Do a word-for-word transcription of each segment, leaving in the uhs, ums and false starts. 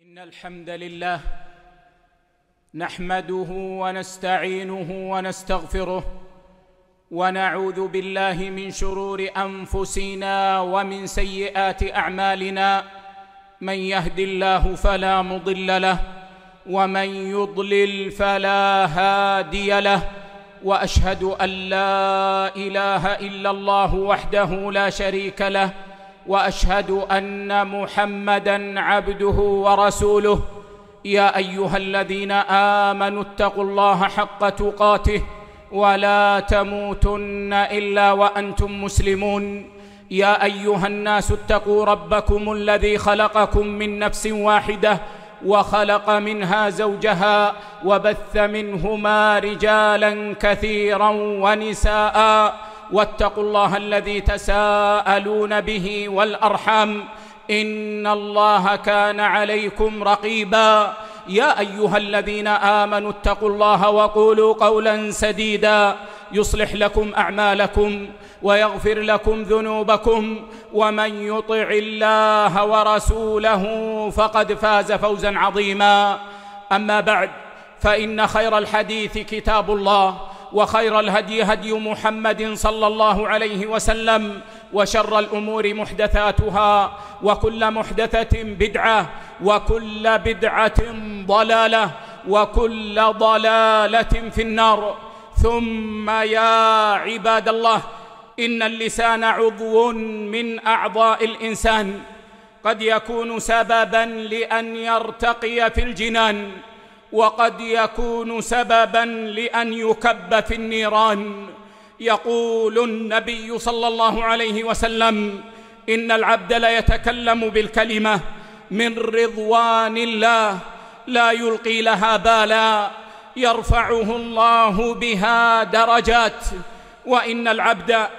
إن الحمد لله نحمده ونستعينه ونستغفره ونعوذ بالله من شرور أنفسنا ومن سيئات أعمالنا. من يهد الله فلا مضل له ومن يضلل فلا هادي له، وأشهد أن لا إله إلا الله وحده لا شريك له، وأشهد أن محمدًا عبده ورسوله. يا أيها الذين آمنوا اتقوا الله حق تقاته ولا تموتن إلا وأنتم مسلمون. يا أيها الناس اتقوا ربكم الذي خلقكم من نفس واحدة وخلق منها زوجها وبث منهما رجالا كثيرا ونساء، واتقوا الله الذي تساءلون به والأرحام إن الله كان عليكم رقيبا. يا أيها الذين آمنوا اتقوا الله وقولوا قولا سديدا يصلح لكم أعمالكم ويغفر لكم ذنوبكم، ومن يطع الله ورسوله فقد فاز فوزا عظيما. أما بعد، فإن خير الحديث كتاب الله، وخير الهدي هدي محمد صلى الله عليه وسلم، وشر الأمور محدثاتها، وكل محدثة بدعة، وكل بدعة ضلالة، وكل ضلالة في النار. ثم يا عباد الله، إن اللسان عضو من أعضاء الإنسان قد يكون سبباً لأن يرتقي في الجنان، وقد يكون سبباً لأن يكب في النيران. يقول النبي صلى الله عليه وسلم: إن العبد ليتكلم بالكلمة من رضوان الله لا يلقي لها بالا يرفعه الله بها درجات، وإن العبد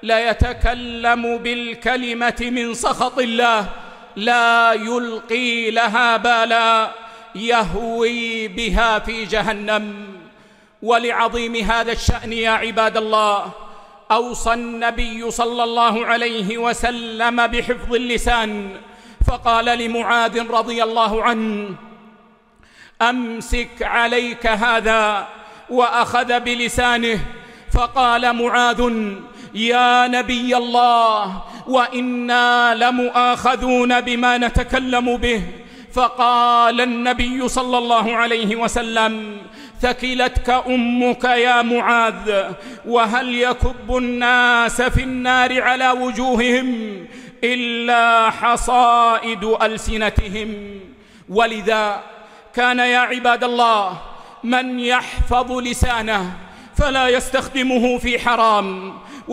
ليتكلم بالكلمة من سخط الله لا يلقي لها بالا يهوي بها في جهنم. ولعظيم هذا الشأن يا عباد الله، أوصى النبي صلى الله عليه وسلم بحفظ اللسان، فقال لمعاذ رضي الله عنه: أمسك عليك هذا، وأخذ بلسانه. فقال معاذ: يا نبي الله، وإنا لمؤاخذون بما نتكلم به. فقال النبي صلى الله عليه وسلم: ثكلتك أمك يا معاذ، وهل يكب الناس في النار على وجوههم إلا حصائد ألسنتهم. ولذا كان يا عباد الله من يحفظ لسانه فلا يستخدمه في حرام،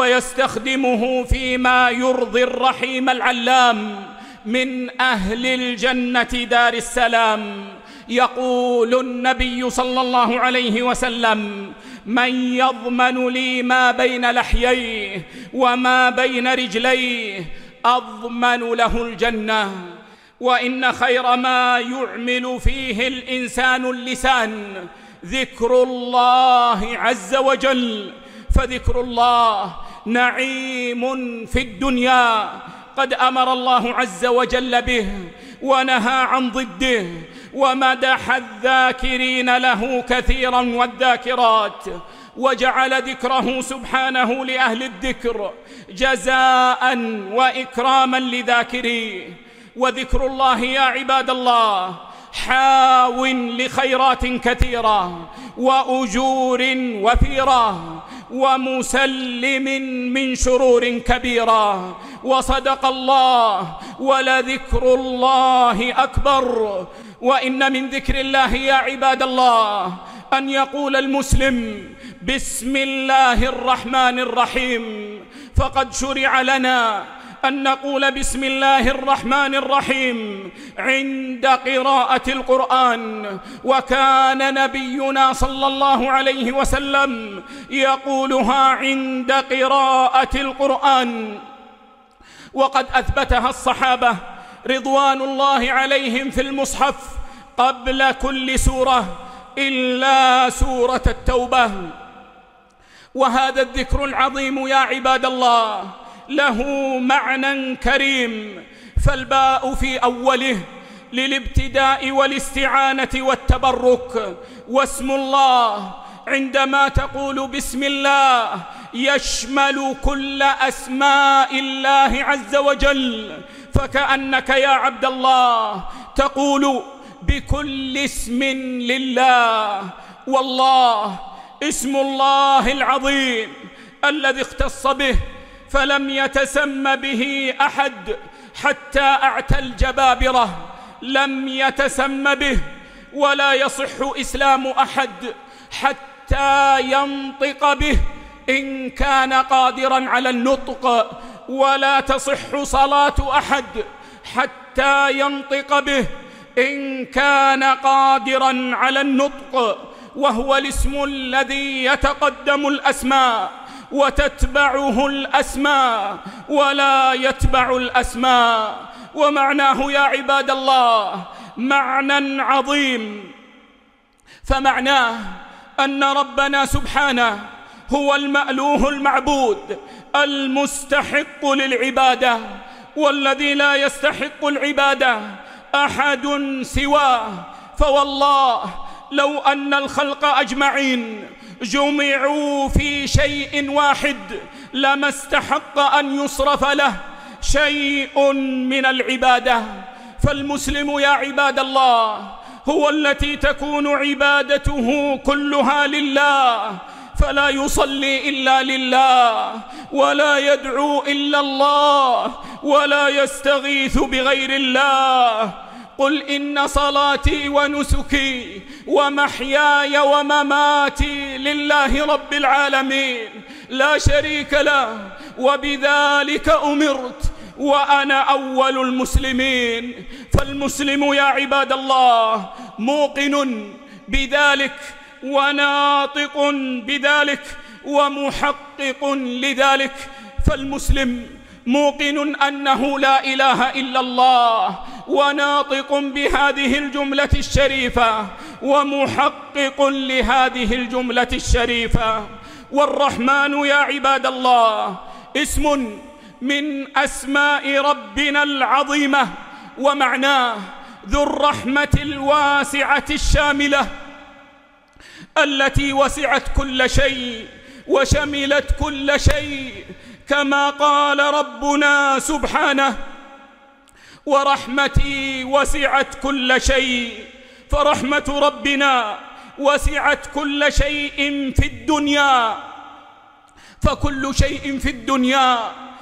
ويستخدمه فيما يرضي الرحيم العلام من أهل الجنة دار السلام. يقول النبي صلى الله عليه وسلم: من يضمن لي ما بين لحييه وما بين رجليه أضمن له الجنة. وإن خير ما يعمل فيه الإنسان اللسان ذكر الله عز وجل، فذكر الله نعيم في الدنيا قد أمر الله عز وجل به ونهى عن ضده، ومدح الذاكرين له كثيرا والذاكرات، وجعل ذكره سبحانه لأهل الذكر جزاء وإكراما لذاكريه. وذكر الله يا عباد الله حاو لخيرات كثيرة وأجور وفيرة، ومسلم من شرور كبيرة. وصدق الله: ولذكر الله أكبر. وإن من ذكر الله يا عباد الله أن يقول المسلم: بسم الله الرحمن الرحيم. فقد شرع لنا أن نقول بسم الله الرحمن الرحيم عند قراءة القرآن، وكان نبينا صلى الله عليه وسلم يقولها عند قراءة القرآن، وقد أثبتها الصحابة رضوان الله عليهم في المصحف قبل كل سورة إلا سورة التوبة. وهذا الذكر العظيم يا عباد الله له معنى كريم، فالباء في أوله للابتداء والاستعانة والتبرك. واسم الله عندما تقول بسم الله يشمل كل أسماء الله عز وجل، فكأنك يا عبد الله تقول بكل اسم لله. والله اسم الله العظيم الذي اختص به فلم يتسم به أحد حتى أعتى الجبابرة، لم يتسم به ولا يصح إسلام أحد حتى ينطق به إن كان قادرا على النطق، ولا تصح صلاة أحد حتى ينطق به إن كان قادرا على النطق، وهو الاسم الذي يتقدم الأسماء وتتبعه الأسماء ولا يتبع الأسماء. ومعناه يا عباد الله معنى عظيم، فمعناه أن ربنا سبحانه هو المألوه المعبود المستحق للعبادة، والذي لا يستحق العبادة أحد سواه. فوالله لو أن الخلق أجمعين جمعوا في شيء واحد لما استحق أن يصرف له شيء من العبادة. فالمسلم يا عباد الله هو التي تكون عبادته كلها لله، فلا يصلي إلا لله، ولا يدعو إلا الله، ولا يستغيث بغير الله. قل إن صلاتي ونسكي ومحياي ومماتي لله رب العالمين لا شريك له، وبذلك أمرت وأنا أول المسلمين. فالمسلم يا عباد الله موقن بذلك وناطق بذلك ومحقق لذلك. فالمسلم موقن أنه لا إله إلا الله، وناطق بهذه الجملة الشريفة، ومحقق لهذه الجملة الشريفة. والرحمن يا عباد الله اسم من أسماء ربنا العظيمة، ومعناه ذو الرحمة الواسعة الشاملة التي وسعت كل شيء وشملت كل شيء، كما قال ربنا سبحانه ورحمتي وسعت كل شيء. فرحمة ربنا وسعت كل شيء في الدنيا، فكل شيء في الدنيا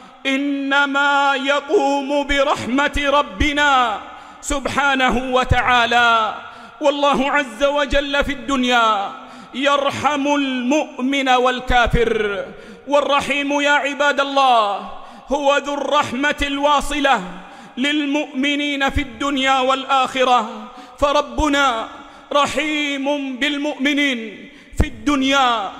إنما يقوم برحمة ربنا سبحانه وتعالى. والله عز وجل في الدنيا يرحم المؤمن والكافر. والرحيم يا عباد الله هو ذو الرحمة الواصلة للمؤمنين في الدنيا والآخرة. فربنا رحيم بالمؤمنين في الدنيا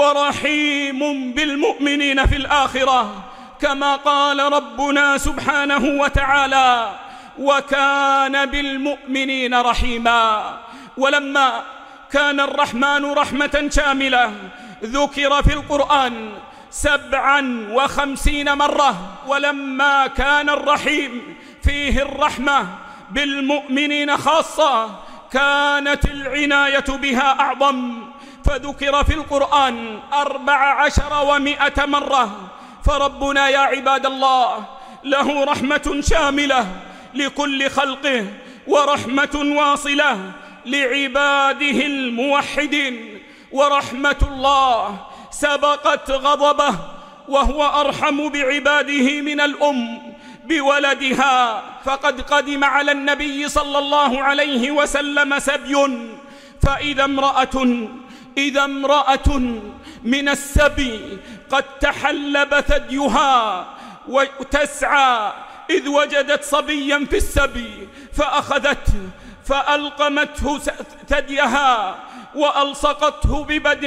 ورحيم بالمؤمنين في الآخرة، كما قال ربنا سبحانه وتعالى وكان بالمؤمنين رحيما. ولما كان الرحمن رحمة شاملة ذكر في القرآن سبعا وخمسين مرة، ولما كان الرحيم فيه الرحمة بالمؤمنين خاصة كانت العناية بها أعظم، فذكر في القرآن أربع عشر ومائة مرة. فربنا يا عباد الله له رحمة شاملة لكل خلقه، ورحمة واصلة لعباده الموحدين. ورحمة الله سبقت غضبه، وهو أرحم بعباده من الأم بولدها. فقد قدم على النبي صلى الله عليه وسلم سبي، فإذا امرأة إذا امرأة من السبي قد تحلب ثديها وتسعى، إذ وجدت صبيا في السبي فأخذته فألقمته ثديها وألصقته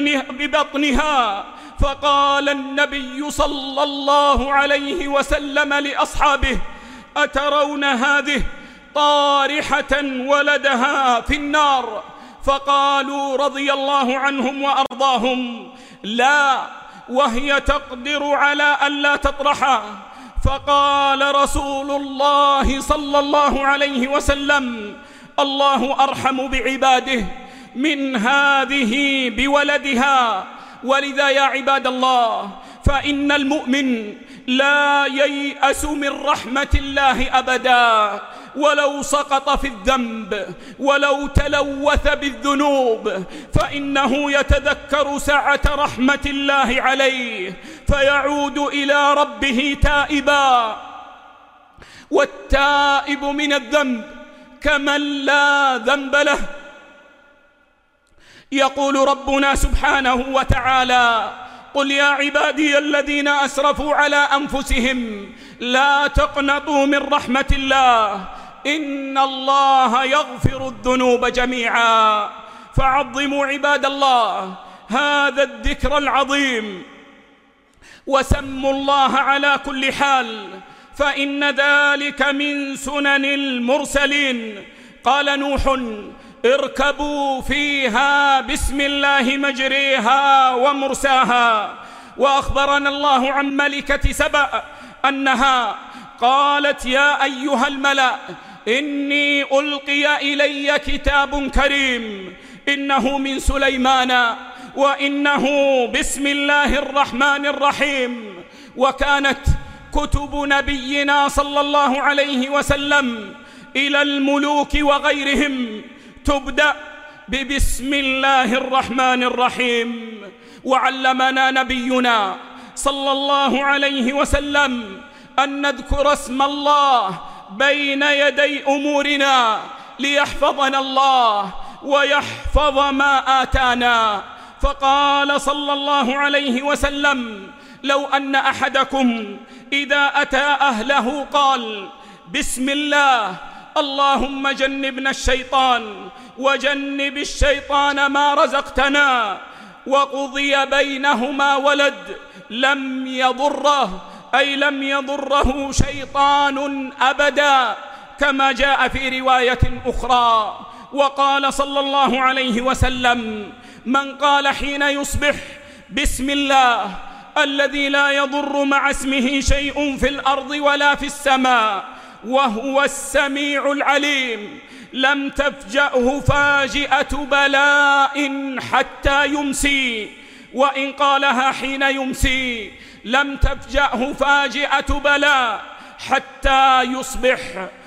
ببطنها. فقال النبي صلى الله عليه وسلم لأصحابه أترون هذه طارحة ولدها في النار؟ فقالوا رضي الله عنهم وأرضاهم لا، وهي تقدر على أن لا تطرحه. فقال رسول الله صلى الله عليه وسلم: الله أرحم بعباده من هذه بولدها. ولذا يا عباد الله، فإن المؤمن لا ييأس من رحمة الله أبدا، ولو سقط في الذنب ولو تلوث بالذنوب، فإنه يتذكر سعة رحمة الله عليه فيعود إلى ربه تائبا. والتائب من الذنب كمن لا ذنب له. يقول ربنا سبحانه وتعالى: قل يا عبادي الذين أسرفوا على أنفسهم لا تقنطوا من رحمة الله إن الله يغفر الذنوب جميعا. فعظموا عباد الله هذا الذكر العظيم، وسموا الله على كل حال، فإن ذلك من سنن المرسلين. قال نوح: اركبوا فيها بسم الله مجريها ومرساها. وأخبرنا الله عن ملكة سبأ أنها قالت: يا أيها الملأ إني ألقي إلي كتاب كريم إنه من سليمان وإنه بسم الله الرحمن الرحيم. وكانت كتب نبينا صلى الله عليه وسلم إلى الملوك وغيرهم تبدأ ببسم الله الرحمن الرحيم. وعلمنا نبينا صلى الله عليه وسلم أن نذكر اسم الله بين يدي أمورنا ليحفظنا الله ويحفظ ما آتانا. فقال صلى الله عليه وسلم: لو أن أحدكم إذا أتى أهله قال: بسم الله اللهم جنبنا الشيطان وجنب الشيطان ما رزقتنا، وقضي بينهما ولد، لم يضره، أي لم يضره شيطان أبدا، كما جاء في رواية أخرى. وقال صلى الله عليه وسلم: من قال حين يصبح بسم الله الذي لا يضر مع اسمه شيء في الأرض ولا في السماء وهو السميع العليم، لم تفجأه فاجئة بلاء حتى يمسي، وإن قالها حين يمسي لم تفجأه فاجئة بلاء حتى يصبح.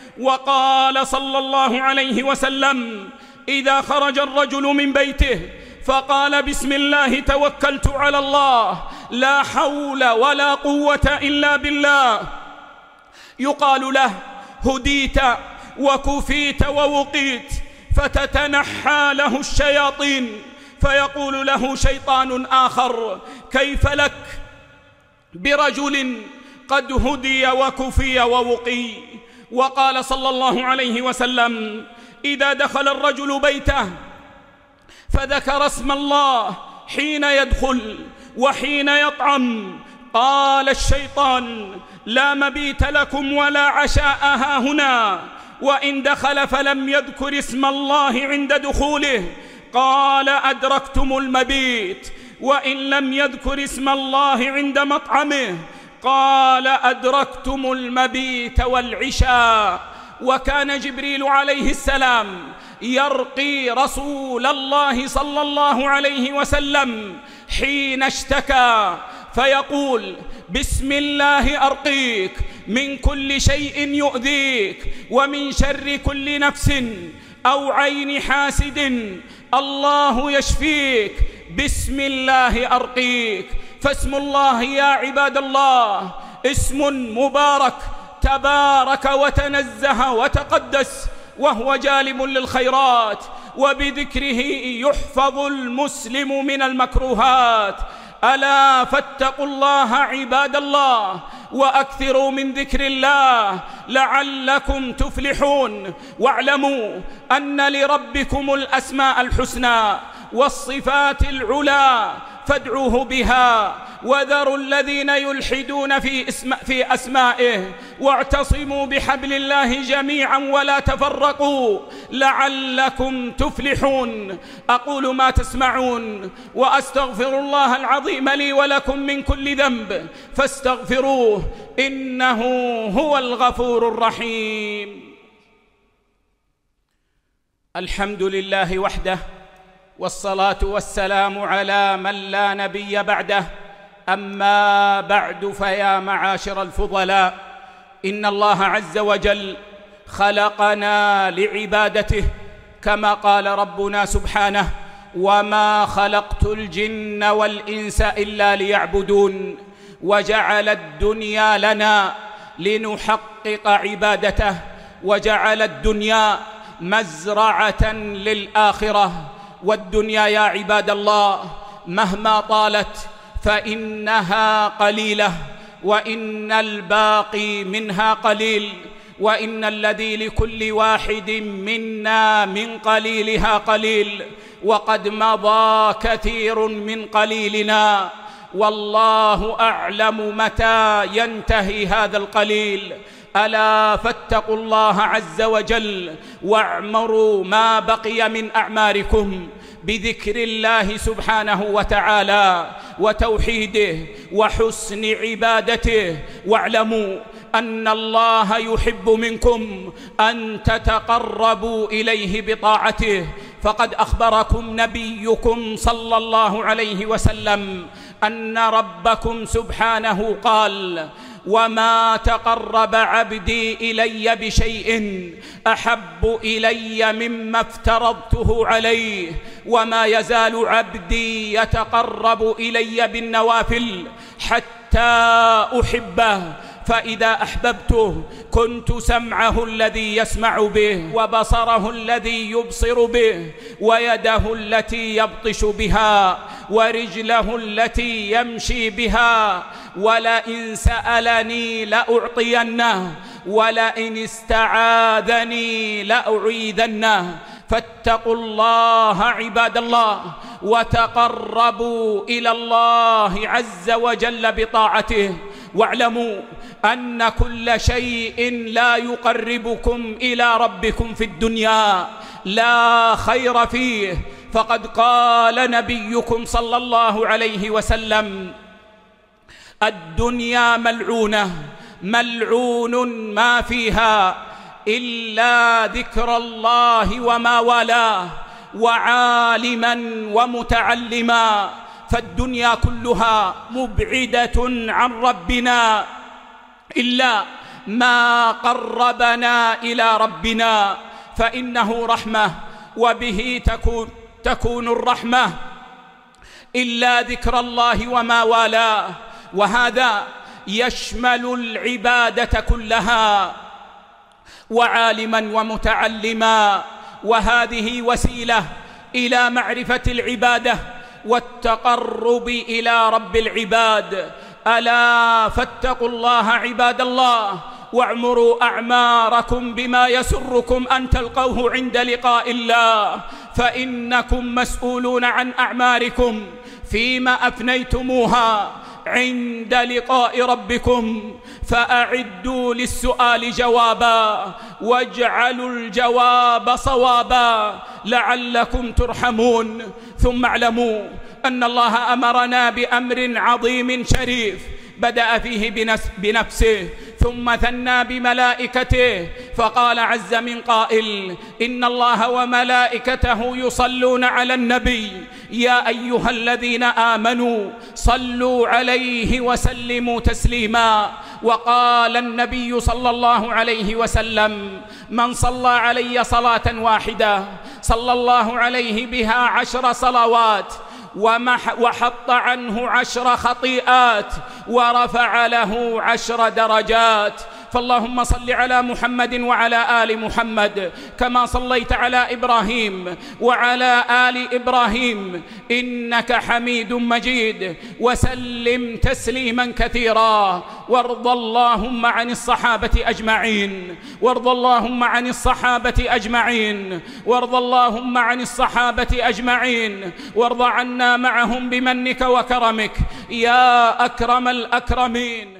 وقال صلى الله عليه وسلم: إذا خرج الرجل من بيته فقال: بسم الله توكلت على الله لا حول ولا قوة إلا بالله، يقال له: هديت وكفيت ووقيت، فتتنحى له الشياطين، فيقول له شيطان آخر: كيف لك برجل قد هدي وكفي ووقي. وقال صلى الله عليه وسلم: إذا دخل الرجل بيته فذكر اسم الله حين يدخل وحين يطعم، قال الشيطان: لا مبيت لكم ولا عشاء ها هنا. وإن دخل فلم يذكر اسم الله عند دخوله قال: أدركتم المبيت. وإن لم يذكر اسم الله عند مطعمه قال: أدركتم المبيت والعشاء. وكان جبريل عليه السلام يرقي رسول الله صلى الله عليه وسلم حين اشتكى فيقول: بسم الله أرقيك من كل شيء يؤذيك ومن شر كل نفس أو عين حاسد، الله يشفيك، بسم الله أرقيك. فاسم الله يا عباد الله اسم مبارك تبارك وتنزه وتقدس، وهو جالب للخيرات، وبذكره يحفظ المسلم من المكروهات. ألا فاتقوا الله عباد الله وأكثروا من ذكر الله لعلكم تفلحون. واعلموا أن لربكم الأسماء الحسنى والصفات العلى، فادعوه بها، وذروا الذين يلحدون في, اسم في أسمائه، واعتصموا بحبل الله جميعا ولا تفرقوا لعلكم تفلحون. أقول ما تسمعون وأستغفر الله العظيم لي ولكم من كل ذنب فاستغفروه إنه هو الغفور الرحيم. الحمد لله وحده، والصلاة والسلام على من لا نبي بعده. أما بعد، فيا معاشر الفضلاء، إن الله عز وجل خلقنا لعبادته، كما قال ربنا سبحانه: وما خلقت الجن والإنس إلا ليعبدون. وجعل الدنيا لنا لنحقق عبادته، وجعل الدنيا مزرعة للآخرة. والدنيا يا عباد الله مهما طالت فإنها قليلة، وإن الباقي منها قليل، وإن الذي لكل واحد منا من قليلها قليل، وقد مضى كثير من قليلنا، والله أعلم متى ينتهي هذا القليل. ألا فاتقوا الله عز وجل واعمروا ما بقي من أعماركم بذكر الله سبحانه وتعالى وتوحيده وحسن عبادته، واعلموا أن الله يحب منكم أن تتقربوا إليه بطاعته، فقد أخبركم نبيكم صلى الله عليه وسلم أن ربكم سبحانه قال: وما تقرب عبدي إلي بشيء أحب إلي مما افترضته عليه، وما يزال عبدي يتقرب إلي بالنوافل حتى أحبه، فإذا أحببته كنت سمعه الذي يسمع به، وبصره الذي يبصر به، ويده التي يبطش بها، ورجله التي يمشي بها، ولئن سألني لأعطينه، ولئن استعاذني لأعيذنه. فاتقوا الله عباد الله، وتقربوا إلى الله عز وجل بطاعته، واعلموا أن كل شيء لا يقربكم إلى ربكم في الدنيا لا خير فيه. فقد قال نبيكم صلى الله عليه وسلم: الدنيا ملعونة، ملعون ما فيها إلا ذكر الله وما والاه، وعالما ومتعلما. فالدنيا كلها مبعدة عن ربنا إلا ما قربنا إلى ربنا، فإنه رحمة، وبه تكون, تكون الرحمة، إلا ذكر الله وما والاه. وهذا يشمل العبادة كلها، وعالما ومتعلما، وهذه وسيلة إلى معرفة العبادة والتقرب إلى رب العباد. ألا فاتقوا الله عباد الله، واعمروا أعماركم بما يسركم أن تلقوه عند لقاء الله، فإنكم مسؤولون عن أعماركم فيما أفنيتموها عند لقاء ربكم. فأعدوا للسؤال جوابا، واجعلوا الجواب صوابا لعلكم ترحمون. ثم اعلموا أن الله أمرنا بأمر عظيم شريف بدأ فيه بنفسه ثم ثنى بملائكته، فقال عز من قائل: إن الله وملائكته يصلون على النبي يا أيها الذين آمنوا صلوا عليه وسلموا تسليما. وقال النبي صلى الله عليه وسلم: من صلى علي صلاة واحدة صلى الله عليه بها عشر صلوات، وحط عنه عشر خطيئات، ورفع له عشر درجات. فاللهم صل على محمد وعلى آل محمد كما صليت على إبراهيم وعلى آل إبراهيم إنك حميد مجيد، وسلم تسليما كثيرا. وارض اللهم عن الصحابة أجمعين، وارض اللهم عن الصحابة أجمعين، وارض اللهم عن الصحابة أجمعين، وارض عنا معهم بمنك وكرمك يا أكرم الأكرمين.